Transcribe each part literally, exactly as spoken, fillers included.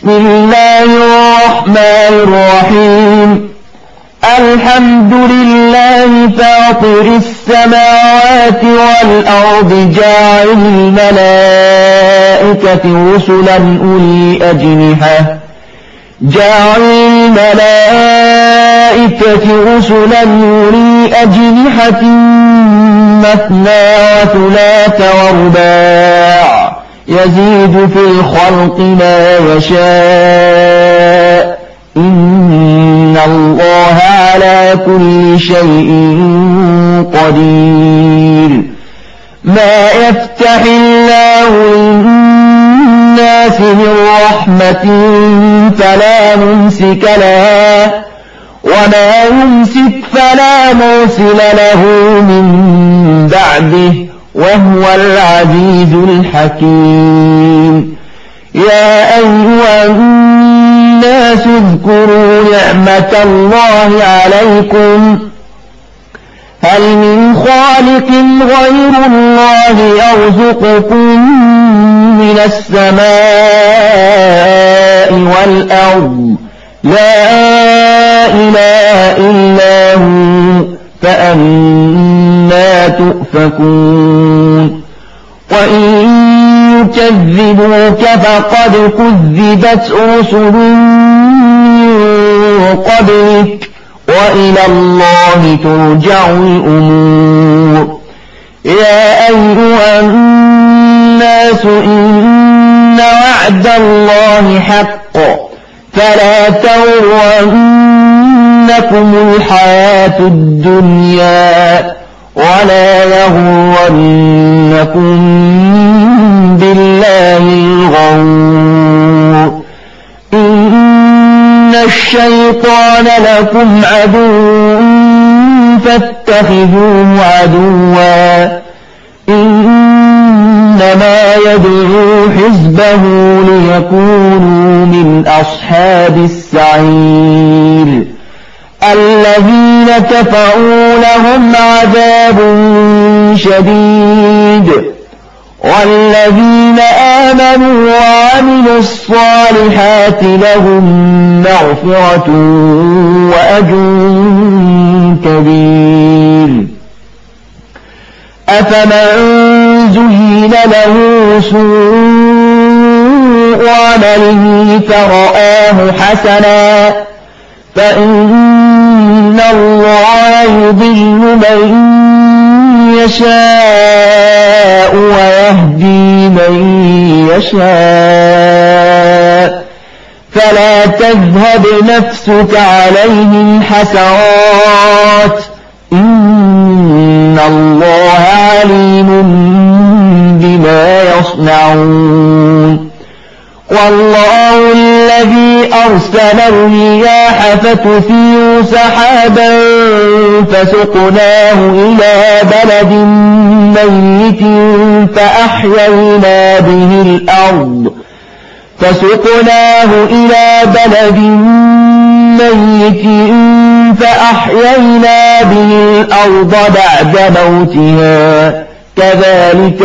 بسم الله الرحمن الرحيم الحمد لله فاطر السماوات والأرض جاعل الملائكة رسلا أولي أجنحة جاعل الملائكة رسلا أولي أجنحة مثنى وثلاث ورباع يزيد في الخلق ما يشاء إن الله على كل شيء قدير ما يفتح الله للناس من رحمة فلا ممسك لها وما يمسك فلا مرسل له من بعده وهو العزيز الحكيم يا أيها الناس اذكروا نعمة الله عليكم هل من خالق غير الله يرزقكم من السماء والأرض لا إله إلا هو فأنى تؤفكون وإن يكذبوك فقد كذبت رسل من قبلك وإلى الله ترجع الأمور يا أيها الناس إن وعد الله حق فلا تغرنكم الحياة الدنيا ولا يغرنكم بالله الغرور إن الشيطان لكم عدو فاتخذوه عدوا إنما يدعو حزبه ليكونوا من أصحاب السعير الذين كفروا لهم عذاب شديد والذين آمنوا وعملوا الصالحات لهم مغفرة وأجر كبير أفمن زين له سوء عمله فرآه حسنا فإن الله يضل من يشاء ويهدي من يشاء فلا تذهب نفسك عليهم حسرات إن الله عليم بما يصنعون والله الذي أرسل الرياح فتثير سحابا فسقناه إلى بلد ميت فأحيينا به الأرض فسقناه إلى بلد ميت فأحيينا به الأرض بعد موتها كذلك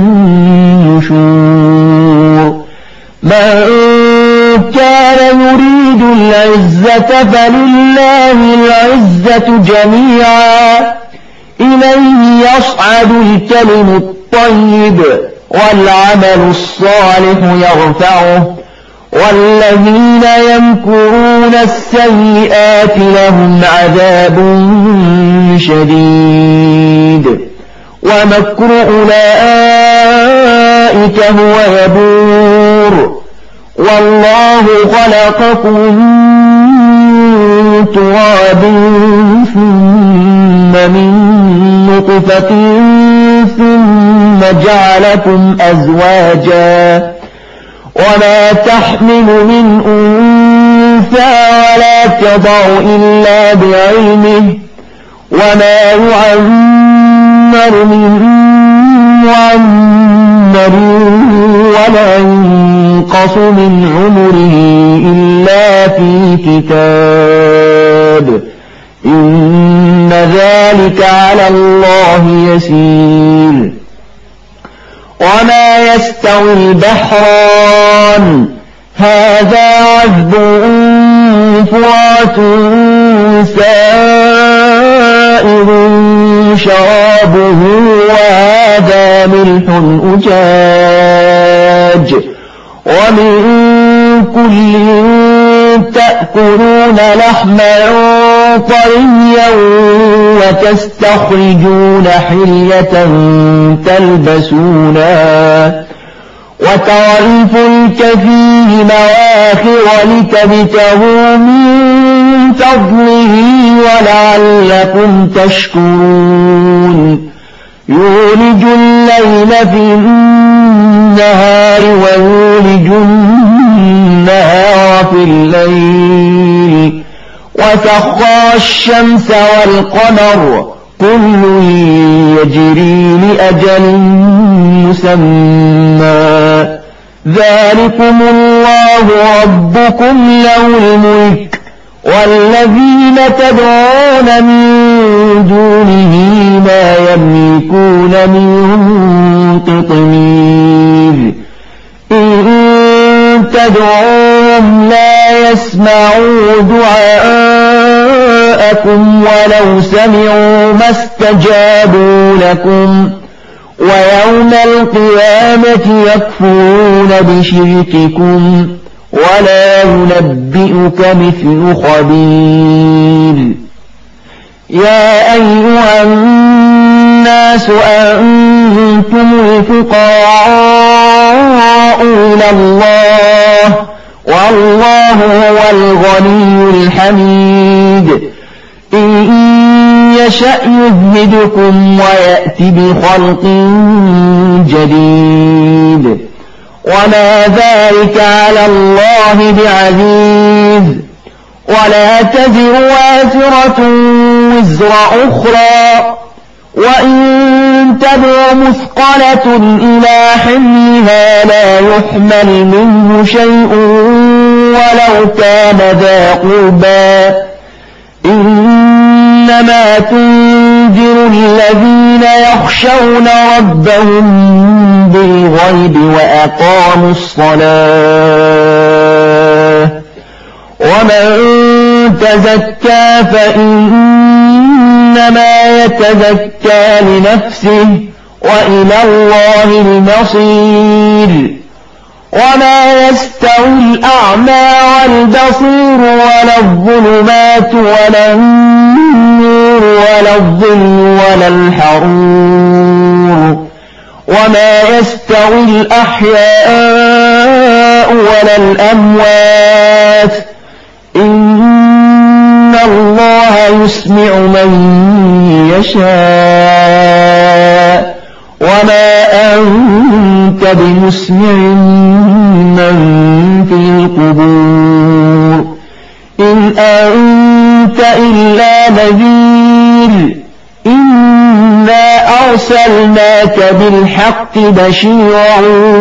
النشور من كان يريد العزة فلله العزة جميعا إليه يصعد الكلم الطيب والعمل الصالح يرفعه والذين يمكرون السيئات لهم عذاب شديد ومكر أولئك هو يبور والله خلقكم من تراب ثم من نطفة ثم جعلكم أزواجا وما تحمل من أنثى ولا تضع إلا بعلمه وما يعمر من معمر ولا ينقص من عمره إلا في كتاب إن ذلك على الله يسير وما يستوي البحران هذا عذب فرات سائر شرابه وهذا ملح أجاج ومن كل تأكلون لحما طريا وتستخرجون حلية تلبسونها وترى الفلك فيه مواخر لتبتغوا من فضله ولعلكم تشكرون يولج الليل في النهار ويولج النهار في الليل وسخر الشمس والقمر كل يجري لأجل مسمى ذلكم الله ربكم له الملك والذين تدعون من دونه ما يملكون من قطمير إن تدعوهم لا يسمعوا دعاءكم ولو سمعوا ما استجابوا لكم ويوم القيامة يكفرون بشرككم ولا ينبئك مثل خبير يا أيها الناس أنتم الفقراء إلى الله والله هو الغني الحميد إن يشأ يذهبكم ويأتي بخلق جديد وما ذلك على الله بعزيز ولا تزر وازرة وزر أخرى وإن تدع مثقلة إلى حملها لا يحمل منه شيء ولو كان ذا قربى إنما تنذر الذين يخشون ربهم بالغيب وأقاموا الصلاة ومن تزكى فإنما يتزكى لنفسه وإلى الله المصير وما يستوي الأعمى والبصير ولا الظلمات ولا النور ولا الظل ولا الحرور وما يستوي الأحياء ولا الأموات إن الله يسمع من يشاء وما أنت بمسمع من في القبور إن أنت إلا نذير إنا أرسلناك بالحق بشيرا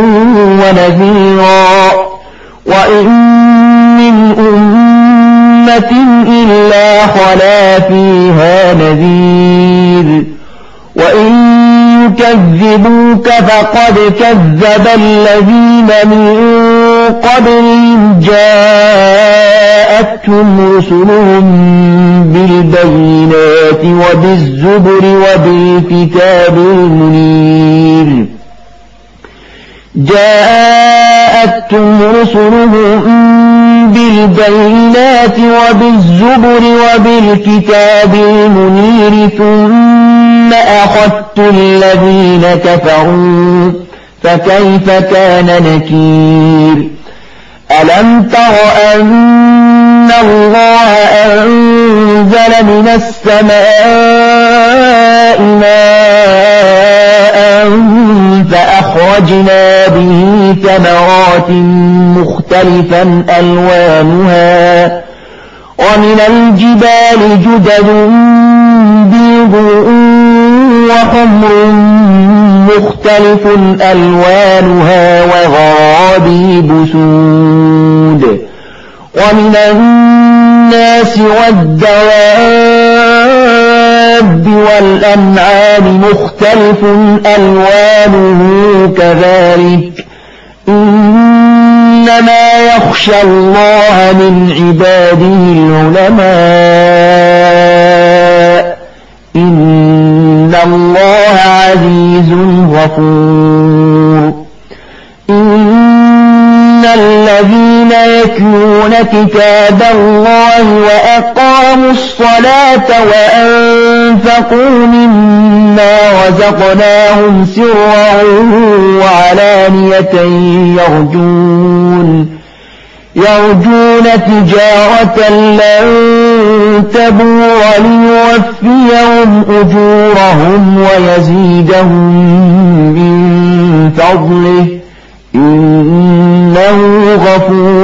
ونذيرا وإن من أمة إلا خلا فيها نذير وإن يكذبوك فقد كذب الذين من قبلهم جاءتهم رسلهم بالبينات وبالزبر وبالكتاب المنير جاءتهم رسلهم بالبينات وبالزبر وبالكتاب المنير ثم أخذت الذين كفروا فكيف كان نكير ألم تر أن الله أنزل من السماء ماء فأخرجنا به ثمرات مختلفا ألوانها ومن الجبال جدد بيض وحمر مختلف ألوانها وغرابيب سود ومن الناس والدواب والأنعام مختلف ألوانه كذلك إني إنما يخشى الله من عباده العلماء إن الله عزيز غفور إن الذين يتلون كتاب الله وأقاموا الصلاة وأنفقوا مما رزقناهم سرا وعلانية يرجون يرجون تجارة لن تبور ليوفيهم أجورهم ويزيدهم من فضله إنه غفور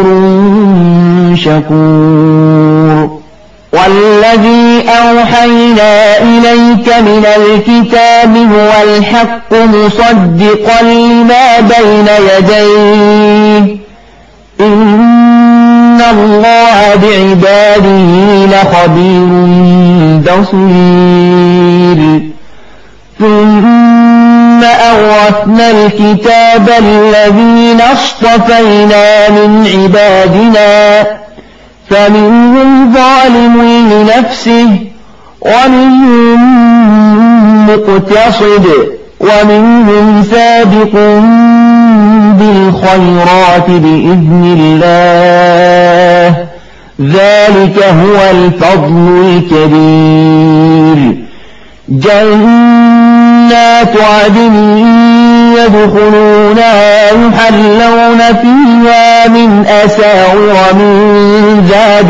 شكور والذي أوحينا إليك من الكتاب هو الحق مصدقا لما بين يديه إن الله بعباده لخبير بصير ثم أورثنا الكتاب الذين اصطفينا من عبادنا فمنهم ظالم لنفسه ومنهم مقتصد ومنهم سابق بالخيرات بإذن الله ذلك هو الفضل الكبير جنات عدن يدخلونها يحلون فيها من أساور من ذهب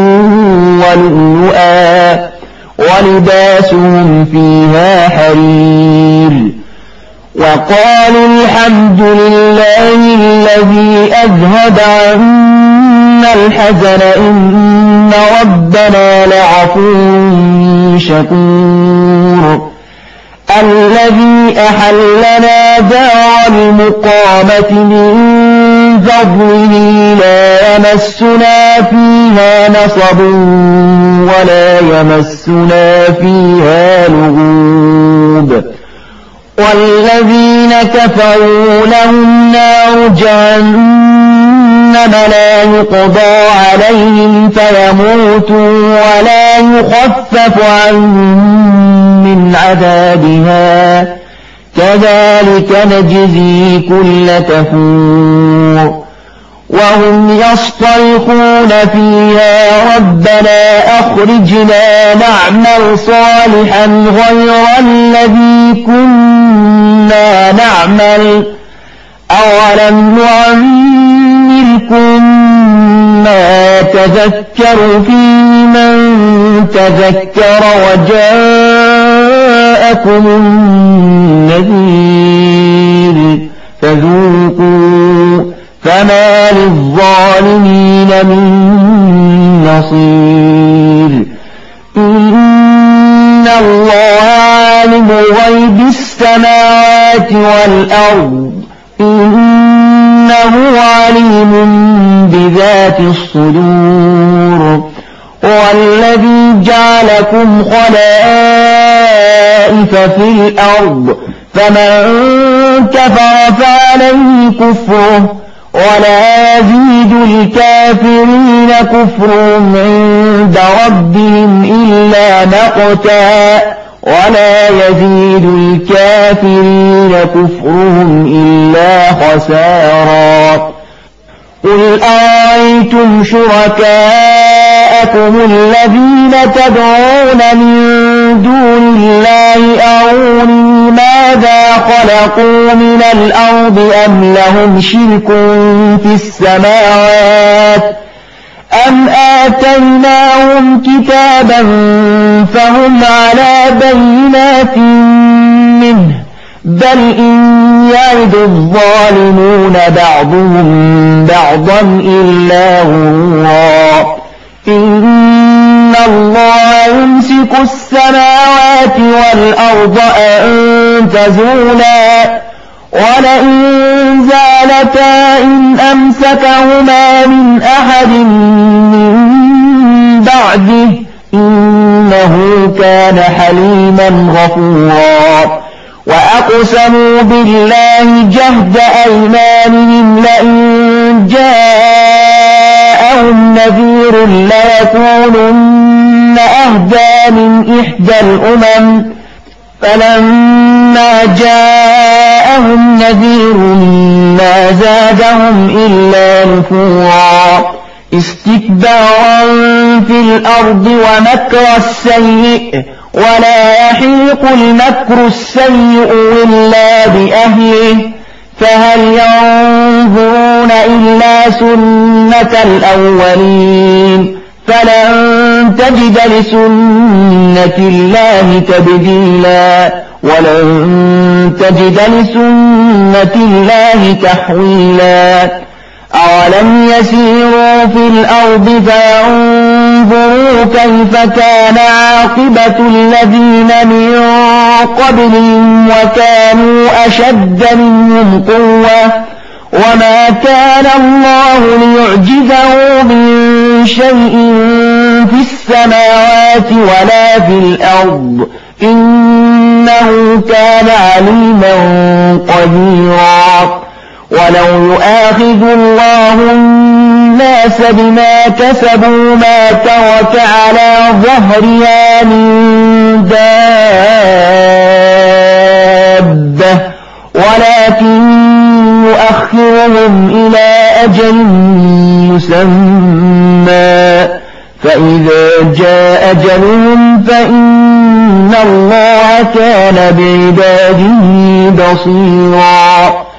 ولؤلؤا ولباسهم فيها حرير وقالوا الحمد لله الذي أذهب عنا الحزن إن ربنا لغفور شكور الذي أحلنا دار المقامة من فضله لا يمسنا فيها نصب ولا يمسنا فيها لغوب والذين كفروا لهم نار جهنم لا يقضى عليهم فيموتوا ولا يخفف عنهم من عذابها كذلك نجزي كل كفور وهم يصطرخون فيها ربنا أخرجنا نعمل صالحا غير الذي كنا نعمل أولم نعمركم ما تذكر فيه من تذكر وجاءكم النذير فذوقوا فما للظالمين من نصير إن الله عالم غيب السماوات والأرض إنه عليم بذات الصدور هو الذي جعلكم خلائف في الأرض فمن كفر فعليه كفره ولا يزيد الكافرين كفرهم عند ربهم إلا مقتا ولا يزيد الكافرين كفرهم إلا خسارا قل أرأيتم شركاءكم الذين تدعون من دون الله أروني ماذا خلقوا من الأرض أم لهم شرك في السماوات أم آتيناهم كتابا فهم على بينات منه بل إن يعد الظالمون بعضهم بعضا إلا غرورا إن الله يمسك السماوات والأرض أن تزولا ولئن زالتا إن أمسكهما من أحد من بعده إنه كان حليما غفورا وأقسموا بالله جهد أيمانهم لئن جاءهم نذير ليكونن أهدى من إحدى الأمم فلما جاءهم نذير ما زادهم إلا نفورا استكبارا في الأرض ومكر السيء ولا يحيق المكر السيء إلا بأهله فهل ينظرون إلا سنة الأولين فلن تجد لسنة الله تبديلا ولن تجد لسنة الله تحويلا أولم يسيروا في الأرض فينظروا كيف كان عاقبة الذين من قبلهم وكانوا أشد منهم قوة وما كان الله ليعجزه من شيء في السماوات ولا في الأرض إنه كان عليما قديرا ولو يؤاخذ الله الناس بما كسبوا ما ترك على ظهرها من دابة ولكن يؤخرهم إلى أجل مسمى فإذا جاء أجلهم فإن الله كان بعباده بصيرا